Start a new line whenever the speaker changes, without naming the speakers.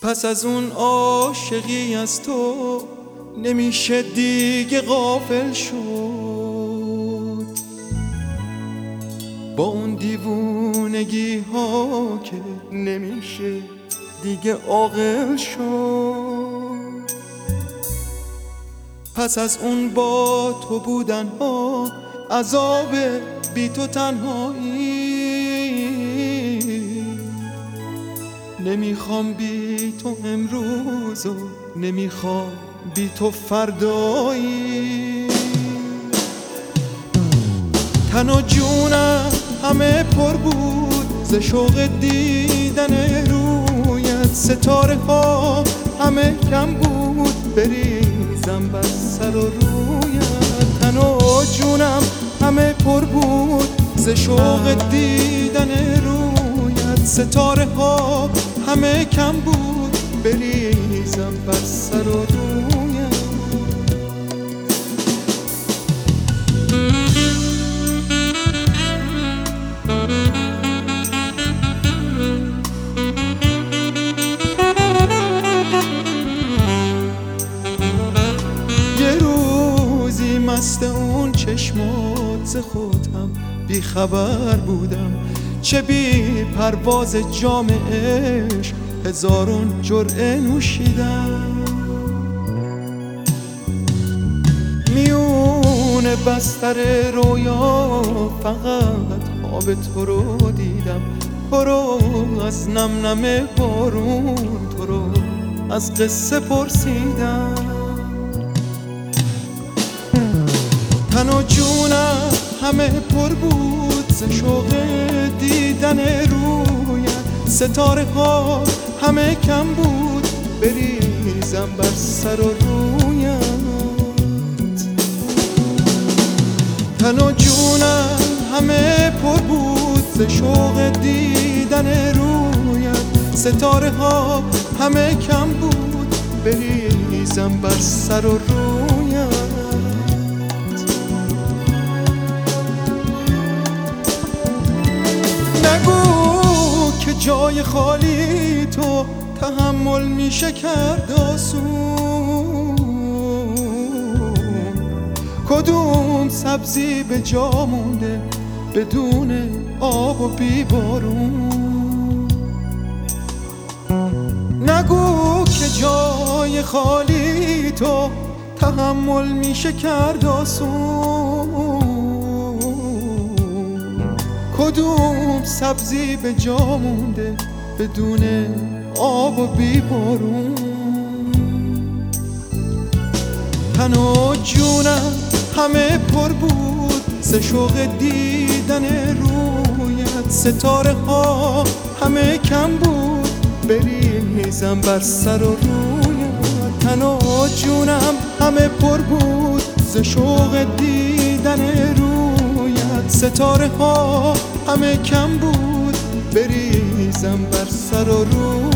پس از اون عاشقی از تو نمیشه دیگه غافل شد، با اون دیوونگی ها که نمیشه دیگه عاقل شد. پس از اون با تو بودن ها عذاب بی تو تنهایی، نمیخوام بی تو امروز و نمیخوام بی تو فردایی. تن و جونم همه پر بود ز شوق دیدن رویت، ستاره ها همه کم بود بریزم بر سر و رویت. تن و جونم همه پر بود ز شوق دیدن رویت، ستاره ها همه کم بود بریزم بر سر و رویت. یه روزی مست اون چشمات ز خودم بی خبر بودم، چه بی پرواز جام عشق هزارون جرعه نوشیدم. میون بستر رویا فقط خواب تو رو دیدم، تو رو از نم نم بارون، تو رو از قصه پرسیدم. تن و جونم همه پر بود ز شوق دیدن رویت، ستاره ها همه کم بود بریزم بر سر و رویت. تن و جونم همه پر بود ز شوق دیدن رویت، ستاره ها همه کم بود بریزم بر سر و رویت. نگو که جای خالی تو تحمل میشه کرد آسون، کدوم سبزی به جا مونده بدون آب و بی بارون. نگو که جای خالی تو تحمل میشه کرد آسون، کدوم سبزی به جا مونده بدون آب و بی بارون. تن و جونم همه پر بود ز شوق دیدن رویت، ستاره ها همه کم بود بریزم بر سر و رویت. تن و جونم همه پر بود ز شوق دیدن رویت، ستاره ها همه کم بود بریزم بر سر و رویت.